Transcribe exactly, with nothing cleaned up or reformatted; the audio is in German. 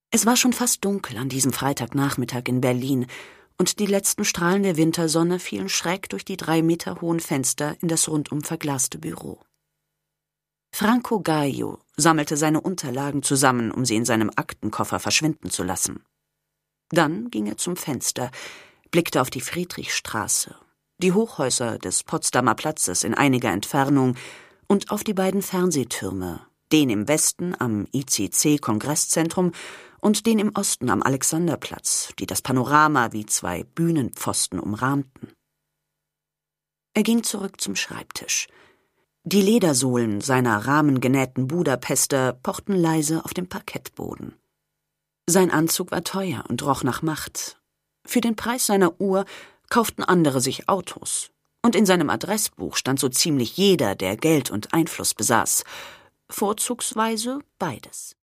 Es war schon fast dunkel an diesem Freitagnachmittag in Berlin, und die letzten Strahlen der Wintersonne fielen schräg durch die drei Meter hohen Fenster in das rundum verglaste Büro. Franco Gajo sammelte seine Unterlagen zusammen, um sie in seinem Aktenkoffer verschwinden zu lassen. Dann ging er zum Fenster, blickte auf die Friedrichstraße, die Hochhäuser des Potsdamer Platzes in einiger Entfernung und auf die beiden Fernsehtürme, den im Westen am I C C-Kongresszentrum und den im Osten am Alexanderplatz, die das Panorama wie zwei Bühnenpfosten umrahmten. Er ging zurück zum Schreibtisch. Die Ledersohlen seiner rahmengenähten Budapester pochten leise auf dem Parkettboden. Sein Anzug war teuer und roch nach Macht. Für den Preis seiner Uhr kauften andere sich Autos. Und in seinem Adressbuch stand so ziemlich jeder, der Geld und Einfluss besaß. Vorzugsweise beides.